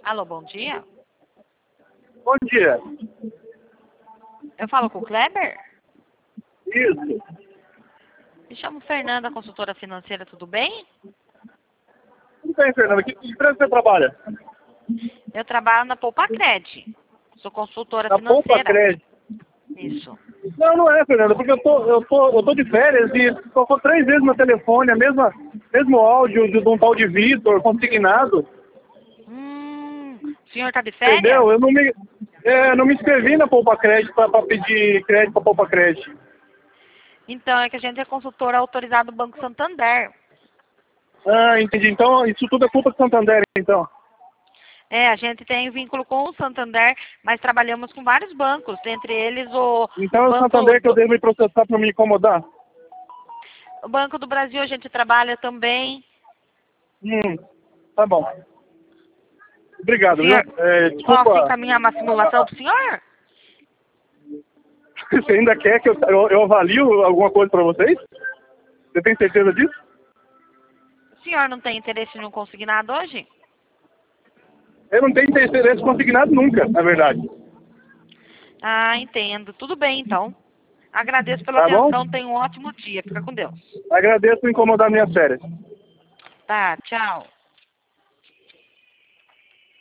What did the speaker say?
Alô, bom dia. Bom dia. Eu falo com o Kleber? Isso. Me chamo Fernanda, consultora financeira, tudo bem? Tudo bem, Fernanda. Que empresa você trabalha? Eu trabalho na Poupacred. Sou consultora Na Poupa financeira. Crédito. Isso. Não é, Fernanda, porque eu tô de férias e tocou 3 vezes no telefone, mesmo áudio de um tal de Vitor, consignado. O senhor tá de férias? Entendeu? Eu não me inscrevi na Poupa Crédito para pedir crédito para Poupa Crédito. Então, é que a gente é consultora autorizada do Banco Santander. Ah, entendi. Então, isso tudo é culpa do Santander, então. É, a gente tem vínculo com o Santander, mas trabalhamos com vários bancos, entre eles Então é o Santander que eu devo me processar para me incomodar? o Banco do Brasil a gente trabalha também. Tá bom. O Obrigado, viu? senhor posso Desculpa. encaminhar uma simulação para o senhor? Você ainda quer que eu avalio alguma coisa para vocês? Você tem certeza disso? O senhor não tem interesse em um consignado hoje? Eu não tenho interesse consignado nunca, na verdade. Ah, entendo. Tudo bem, então. Agradeço pela Tá bom? atenção. Tenha um ótimo dia. Fica com Deus. Agradeço por incomodar minhas férias. Tá, tchau.